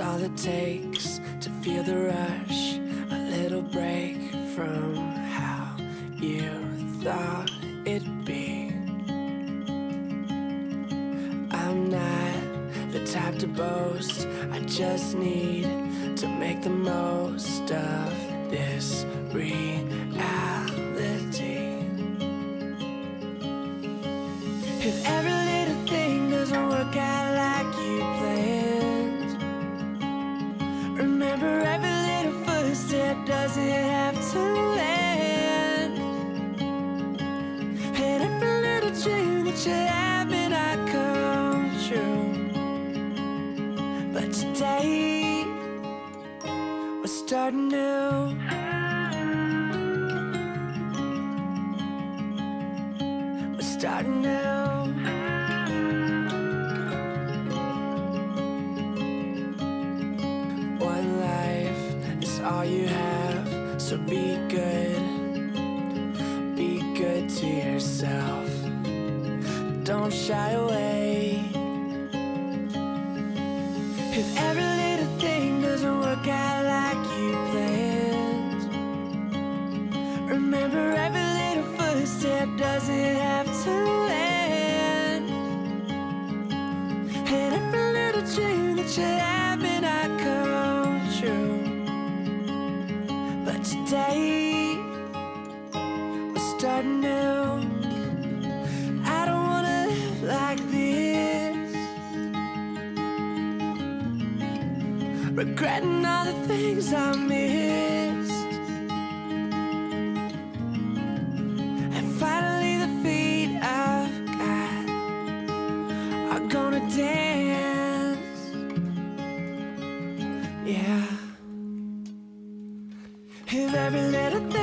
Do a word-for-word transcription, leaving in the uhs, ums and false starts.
all it takes to feel the rush, a little break from how you thought it'd be. I'm not the type to boast, I just need to make the most of this reality. If every little thing doesn't work out like you planned, remember every little footstep doesn't have to land. And every little dream that you have may not come true, but today we're starting new. We're starting new. One life is all you have, so be good. Be good to yourself. Don't shy away. If every little thing doesn't work out like you planned, remember every little footstep doesn't have to land. And every little dream that you have may not come true, but today we're starting new. I don't wanna live like this, regretting all the things I missed. And finally the feet I've got are gonna dance, yeah. If every little thing